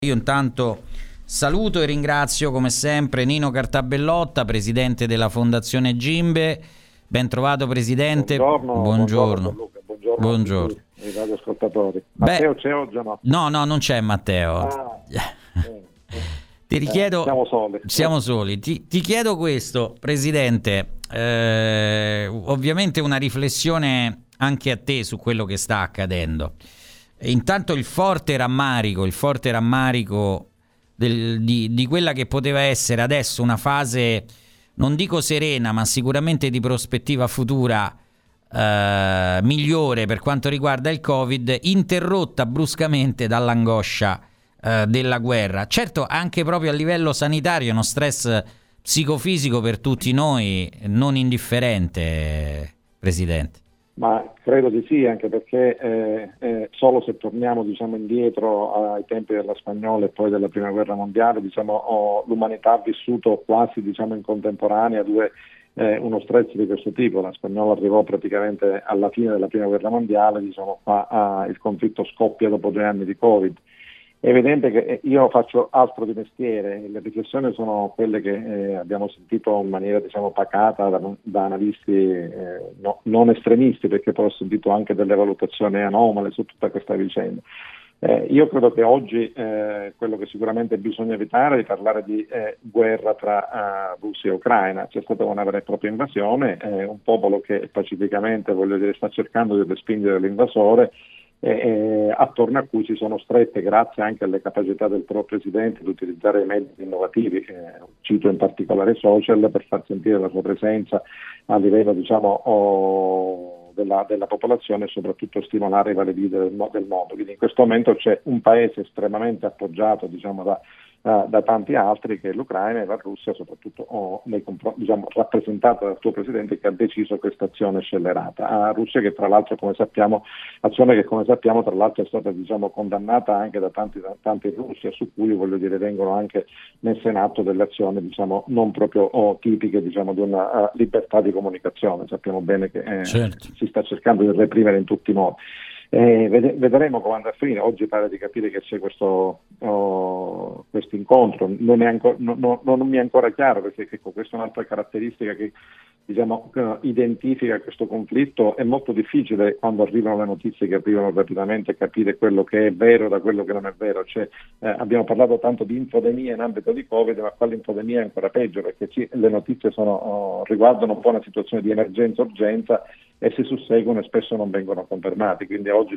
Io intanto saluto e ringrazio come sempre Nino Cartabellotta, presidente della Fondazione Gimbe. Ben trovato, presidente. Buongiorno Gianluca, buongiorno a tutti i radioascoltatori. Matteo c'è oggi o no? No, non c'è Matteo. Ti richiedo, siamo soli. Ti chiedo questo, presidente, ovviamente una riflessione anche a te su quello che sta accadendo. Intanto il forte rammarico di quella che poteva essere adesso una fase, non dico serena, ma sicuramente di prospettiva futura migliore per quanto riguarda il Covid, interrotta bruscamente dall'angoscia della guerra. Certo, anche proprio a livello sanitario uno stress psicofisico per tutti noi non indifferente, presidente. Ma credo di sì, anche perché solo se torniamo indietro ai tempi della Spagnola e poi della Prima Guerra Mondiale, l'umanità ha vissuto quasi in contemporanea uno stress di questo tipo. La Spagnola arrivò praticamente alla fine della Prima Guerra Mondiale, il conflitto scoppia dopo 2 anni di Covid. È evidente che io faccio altro di mestiere, le riflessioni sono quelle che abbiamo sentito in maniera pacata da analisti non estremisti, perché poi ho sentito anche delle valutazioni anomale su tutta questa vicenda. Io credo che oggi quello che sicuramente bisogna evitare è di parlare di guerra tra Russia e Ucraina. C'è stata una vera e propria invasione, un popolo che pacificamente sta cercando di respingere l'invasore, attorno a cui si sono strette, grazie anche alle capacità del proprio presidente di utilizzare i mezzi innovativi, cito in particolare i social, per far sentire la sua presenza a livello della popolazione e soprattutto stimolare i vari leader del mondo. Quindi in questo momento c'è un paese estremamente appoggiato da tanti altri, che è l'Ucraina, e la Russia soprattutto rappresentata dal suo presidente, che ha deciso questa azione scellerata. Russia che tra l'altro come sappiamo tra l'altro è stata condannata anche da tanti in Russia, su cui vengono anche messe in atto delle azioni non proprio tipiche di una libertà di comunicazione. Sappiamo bene che certo, si sta cercando di reprimere in tutti i modi. Vedremo come andrà a finire. Oggi pare di capire che c'è questo incontro, non mi è ancora chiaro, perché questa è un'altra caratteristica che identifica questo conflitto. È molto difficile, quando arrivano le notizie che arrivano rapidamente, capire quello che è vero da quello che non è vero. Abbiamo parlato tanto di infodemia in ambito di Covid, ma qua l'infodemia è ancora peggio, perché le notizie riguardano un po' una situazione di emergenza-urgenza e si susseguono e spesso non vengono confermati. Quindi oggi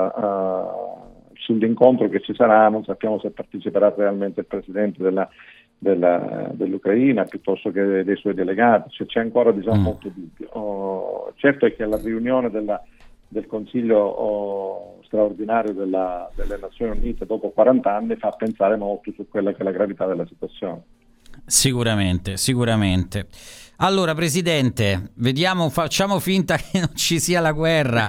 sull'incontro che ci sarà non sappiamo se parteciperà realmente il presidente dell'Ucraina piuttosto che dei suoi delegati. C'è ancora molto dubbio. Certo è che la riunione del Consiglio straordinario delle Nazioni Unite dopo 40 anni fa pensare molto su quella che è la gravità della situazione. Sicuramente. Allora, presidente, facciamo finta che non ci sia la guerra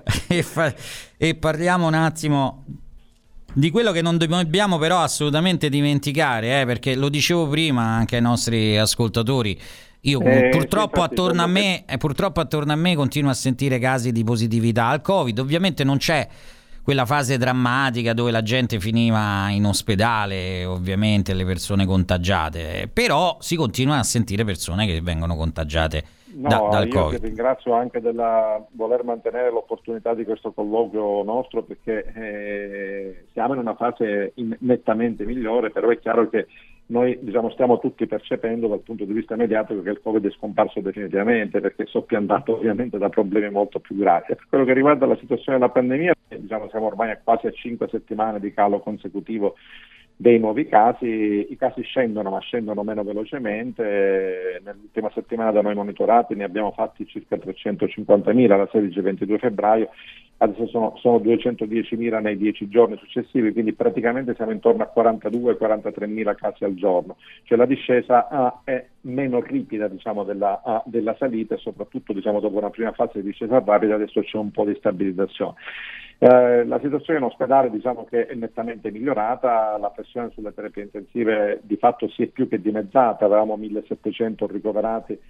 e parliamo un attimo di quello che non dobbiamo però assolutamente dimenticare, perché lo dicevo prima anche ai nostri ascoltatori. Io purtroppo attorno a me continuo a sentire casi di positività al Covid. Ovviamente non c'è quella fase drammatica dove la gente finiva in ospedale, ovviamente le persone contagiate, però si continua a sentire persone che vengono contagiate dal Covid. Io ti ringrazio anche della voler mantenere l'opportunità di questo colloquio nostro, perché siamo in una fase nettamente migliore, però è chiaro che noi stiamo tutti percependo dal punto di vista mediatico che il Covid è scomparso definitivamente, perché è soppiantato ovviamente da problemi molto più gravi. Per quello che riguarda la situazione della pandemia, siamo ormai quasi a 5 settimane di calo consecutivo dei nuovi casi. I casi scendono, ma scendono meno velocemente. Nell'ultima settimana da noi monitorati ne abbiamo fatti circa 350.000 dal 16 e 22 febbraio, adesso sono 210.000 nei 10 giorni successivi, quindi praticamente siamo intorno a 42-43.000 casi al giorno. La discesa è meno ripida della salita, e soprattutto dopo una prima fase di discesa rapida adesso c'è un po' di stabilizzazione. La situazione in ospedale che è nettamente migliorata, la pressione sulle terapie intensive di fatto si è più che dimezzata. Avevamo 1.700 ricoverati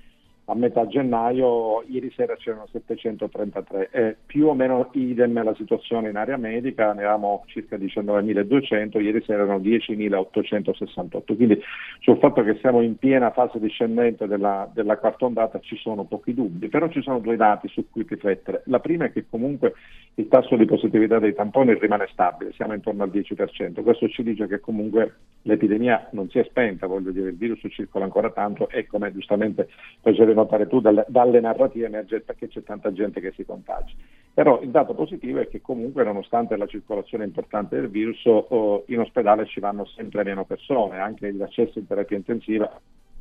a metà gennaio, ieri sera c'erano 733, più o meno idem la situazione in area medica, ne avevamo circa 19.200, ieri sera erano 10.868, quindi sul fatto che siamo in piena fase discendente della quarta ondata ci sono pochi dubbi, però ci sono due dati su cui riflettere. La prima è che comunque il tasso di positività dei tamponi rimane stabile, siamo intorno al 10%, questo ci dice che comunque l'epidemia non si è spenta, voglio dire, il virus circola ancora tanto e, come giustamente facevi notare tu, dalle narrative emerge perché c'è tanta gente che si contagia. Però il dato positivo è che comunque, nonostante la circolazione importante del virus, in ospedale ci vanno sempre meno persone, anche gli accessi in terapia intensiva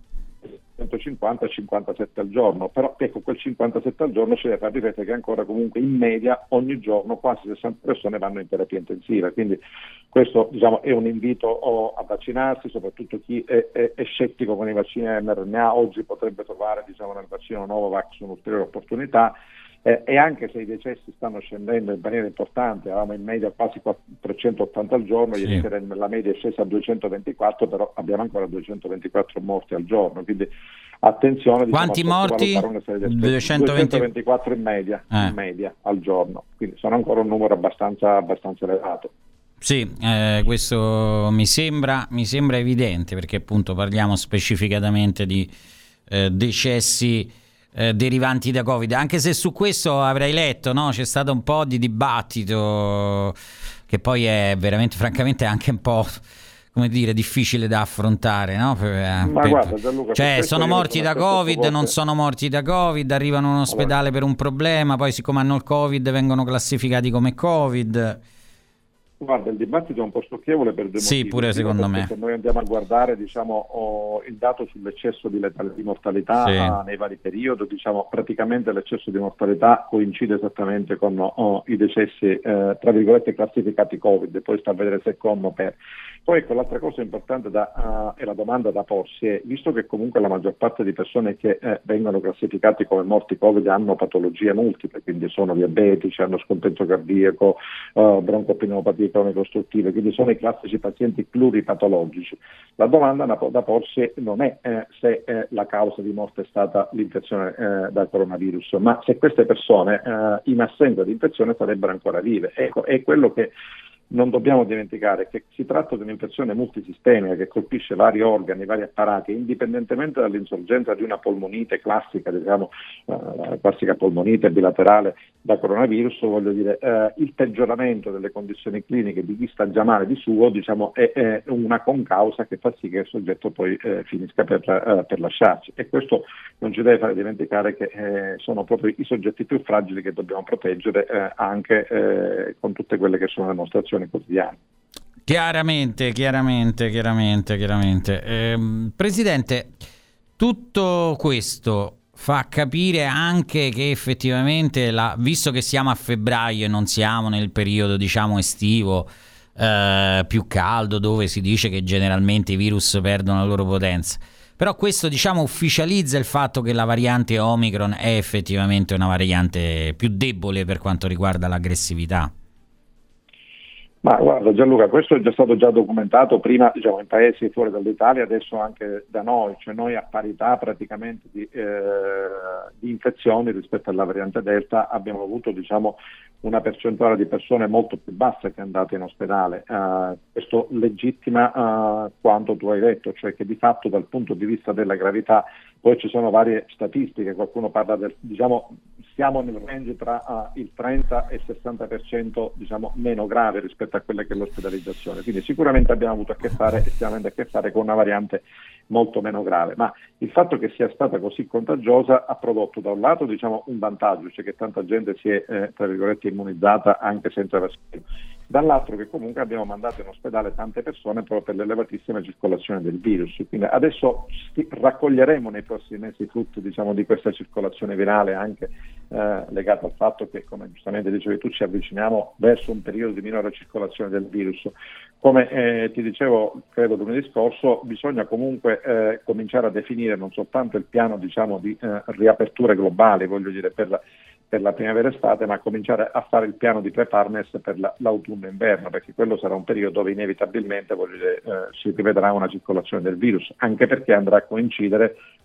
150-57 al giorno, però ecco, quel 57 al giorno ci deve far riflettere che ancora comunque in media ogni giorno quasi 60 persone vanno in terapia intensiva, quindi questo, diciamo, è un invito a vaccinarsi, soprattutto chi è scettico con i vaccini mRNA oggi potrebbe trovare, diciamo, nel vaccino Novavax un'ulteriore opportunità. E anche se i decessi stanno scendendo in maniera importante, avevamo in media quasi 380 al giorno, sì. Ieri sera la media è scesa a 224, però abbiamo ancora 224 morti al giorno, quindi attenzione, diciamo, quanti morti? 224 in media al giorno, quindi sono ancora un numero abbastanza elevato. Sì, questo mi sembra evidente, perché appunto parliamo specificatamente di decessi derivanti da Covid, anche se su questo avrei letto, no? C'è stato un po' di dibattito che poi è veramente, francamente, anche un po', come dire, difficile da affrontare, no? Guarda, Gianluca, cioè, sono morti da Covid, non sono morti da Covid, arrivano in un ospedale per un problema, poi siccome hanno il Covid vengono classificati come Covid. Guarda, il dibattito è un po' stucchevole per due motivi. Sì, pure secondo me. Se noi andiamo a guardare, diciamo, il dato sull'eccesso di mortalità, sì, nei vari periodi, diciamo, praticamente l'eccesso di mortalità coincide esattamente con i decessi, tra virgolette, classificati Covid, poi sta a vedere se con o per. Poi ecco, l'altra cosa importante è la domanda da porsi è, visto che comunque la maggior parte di persone che vengono classificati come morti Covid hanno patologie multiple, quindi sono diabetici, hanno scompenso cardiaco, broncopneumopatie cronico-ostruttive, quindi sono i classici pazienti pluripatologici. La domanda da porsi non è se la causa di morte è stata l'infezione dal coronavirus, ma se queste persone in assenza di infezione sarebbero ancora vive. Ecco, è quello che non dobbiamo dimenticare, che si tratta di un'infezione multisistemica che colpisce vari organi, vari apparati, indipendentemente dall'insorgenza di una polmonite classica, diciamo, classica polmonite bilaterale da coronavirus, voglio dire, il peggioramento delle condizioni cliniche di chi sta già male di suo, diciamo, è una concausa che fa sì che il soggetto poi finisca per lasciarci, e questo non ci deve fare dimenticare che sono proprio i soggetti più fragili che dobbiamo proteggere, anche con tutte quelle che sono le nostre azioni quotidiane. Chiaramente. Presidente, tutto questo fa capire anche che effettivamente, visto che siamo a febbraio e non siamo nel periodo, diciamo, estivo, più caldo, dove si dice che generalmente i virus perdono la loro potenza, però questo, diciamo, ufficializza il fatto che la variante Omicron è effettivamente una variante più debole per quanto riguarda l'aggressività. Ma guarda Gianluca, questo è stato documentato prima, diciamo, in paesi fuori dall'Italia, adesso anche da noi, cioè noi a parità praticamente di infezioni rispetto alla variante Delta abbiamo avuto, diciamo, una percentuale di persone molto più bassa che è andata in ospedale. Questo legittima quanto tu hai detto, cioè che di fatto dal punto di vista della gravità, poi ci sono varie statistiche, qualcuno parla del, diciamo, siamo nel range tra il 30 e il 60%, diciamo, meno grave rispetto a quella che è l'ospedalizzazione, quindi sicuramente abbiamo avuto a che fare e stiamo avendo a che fare con una variante molto meno grave, ma il fatto che sia stata così contagiosa ha prodotto da un lato, diciamo, un vantaggio, cioè che tanta gente si è tra virgolette immunizzata anche senza vaccino, dall'altro che comunque abbiamo mandato in ospedale tante persone proprio per l'elevatissima circolazione del virus, quindi adesso raccoglieremo nei prossimi mesi i frutti, diciamo, di questa circolazione virale, anche legata al fatto che, come giustamente dicevi tu, ci avviciniamo verso un periodo di minore circolazione del virus. Come ti dicevo, credo lunedì scorso, bisogna comunque cominciare a definire non soltanto il piano, diciamo, di riaperture globali, voglio dire, per la primavera-estate, ma cominciare a fare il piano di preparedness per l'autunno-inverno, perché quello sarà un periodo dove inevitabilmente, voglio dire, si rivedrà una circolazione del virus, anche perché andrà a coincidere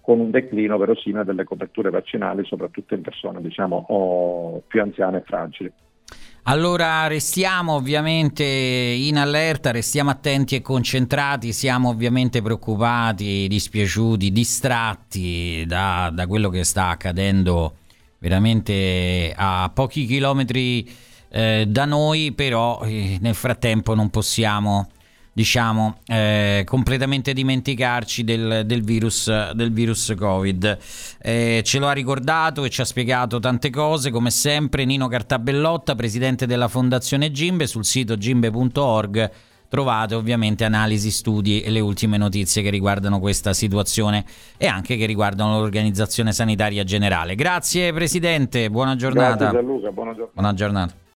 con un declino verosimile delle coperture vaccinali, soprattutto in persone più anziane e fragili. Allora restiamo ovviamente in allerta, restiamo attenti e concentrati, siamo ovviamente preoccupati, dispiaciuti, distratti da quello che sta accadendo veramente a pochi chilometri da noi, però nel frattempo non possiamo completamente dimenticarci del virus Covid. Ce lo ha ricordato e ci ha spiegato tante cose, come sempre, Nino Cartabellotta, presidente della Fondazione Gimbe. Sul sito gimbe.org trovate ovviamente analisi, studi e le ultime notizie che riguardano questa situazione e anche che riguardano l'Organizzazione Sanitaria Generale. Grazie Presidente, buona giornata. Grazie Gianluca, buona giornata. Buona giornata.